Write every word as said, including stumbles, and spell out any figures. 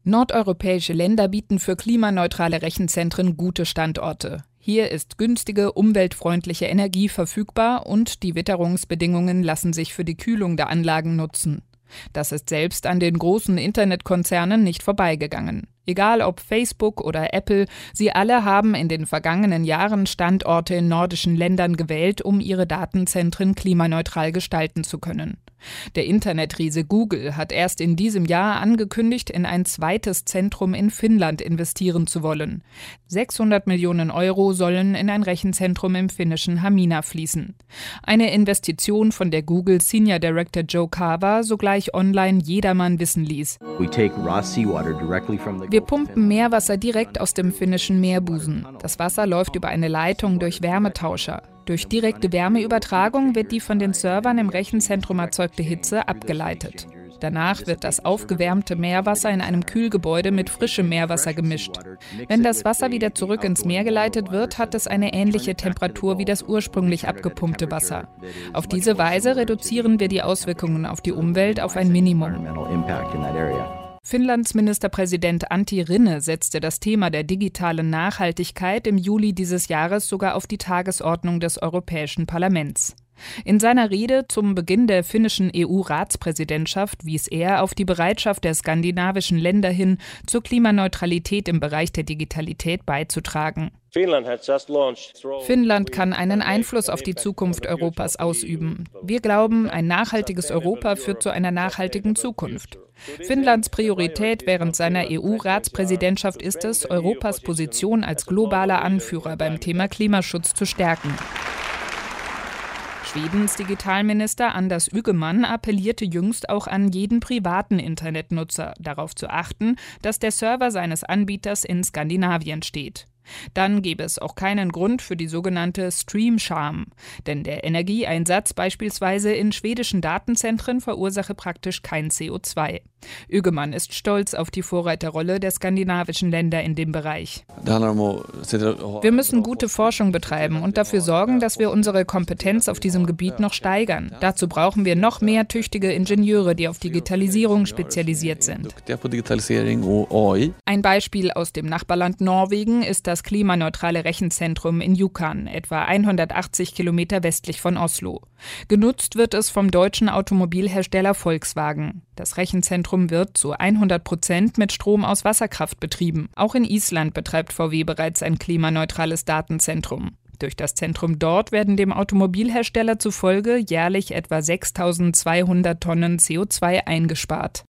Nordeuropäische Länder bieten für klimaneutrale Rechenzentren gute Standorte. Hier ist günstige, umweltfreundliche Energie verfügbar und die Witterungsbedingungen lassen sich für die Kühlung der Anlagen nutzen. Das ist selbst an den großen Internetkonzernen nicht vorbeigegangen. Egal ob Facebook oder Apple, sie alle haben in den vergangenen Jahren Standorte in nordischen Ländern gewählt, um ihre Datenzentren klimaneutral gestalten zu können. Der Internetriese Google hat erst in diesem Jahr angekündigt, in ein zweites Zentrum in Finnland investieren zu wollen. sechshundert Millionen Euro sollen in ein Rechenzentrum im finnischen Hamina fließen. Eine Investition, von der Google Senior Director Joe Carver sogleich online jedermann wissen ließ. Wir pumpen Meerwasser direkt aus dem finnischen Meerbusen. Das Wasser läuft über eine Leitung durch Wärmetauscher. Durch direkte Wärmeübertragung wird die von den Servern im Rechenzentrum erzeugte Hitze abgeleitet. Danach wird das aufgewärmte Meerwasser in einem Kühlgebäude mit frischem Meerwasser gemischt. Wenn das Wasser wieder zurück ins Meer geleitet wird, hat es eine ähnliche Temperatur wie das ursprünglich abgepumpte Wasser. Auf diese Weise reduzieren wir die Auswirkungen auf die Umwelt auf ein Minimum. Finnlands Ministerpräsident Antti Rinne setzte das Thema der digitalen Nachhaltigkeit im Juli dieses Jahres sogar auf die Tagesordnung des Europäischen Parlaments. In seiner Rede zum Beginn der finnischen E U-Ratspräsidentschaft wies er auf die Bereitschaft der skandinavischen Länder hin, zur Klimaneutralität im Bereich der Digitalität beizutragen. Finnland kann einen Einfluss auf die Zukunft Europas ausüben. Wir glauben, ein nachhaltiges Europa führt zu einer nachhaltigen Zukunft. Finnlands Priorität während seiner E U-Ratspräsidentschaft ist es, Europas Position als globaler Anführer beim Thema Klimaschutz zu stärken. Schwedens Digitalminister Anders Ygeman appellierte jüngst auch an jeden privaten Internetnutzer, darauf zu achten, dass der Server seines Anbieters in Skandinavien steht. Dann gäbe es auch keinen Grund für die sogenannte Stream-Scham, denn der Energieeinsatz beispielsweise in schwedischen Datenzentren verursache praktisch kein C O zwei. Ygeman ist stolz auf die Vorreiterrolle der skandinavischen Länder in dem Bereich. Wir müssen gute Forschung betreiben und dafür sorgen, dass wir unsere Kompetenz auf diesem Gebiet noch steigern. Dazu brauchen wir noch mehr tüchtige Ingenieure, die auf Digitalisierung spezialisiert sind. Ein Beispiel aus dem Nachbarland Norwegen ist das klimaneutrale Rechenzentrum in Yukon, etwa hundertachtzig Kilometer westlich von Oslo. Genutzt wird es vom deutschen Automobilhersteller Volkswagen. Das Rechenzentrum wird zu hundert Prozent mit Strom aus Wasserkraft betrieben. Auch in Island betreibt V W bereits ein klimaneutrales Datenzentrum. Durch das Zentrum dort werden dem Automobilhersteller zufolge jährlich etwa sechstausendzweihundert Tonnen C O zwei eingespart.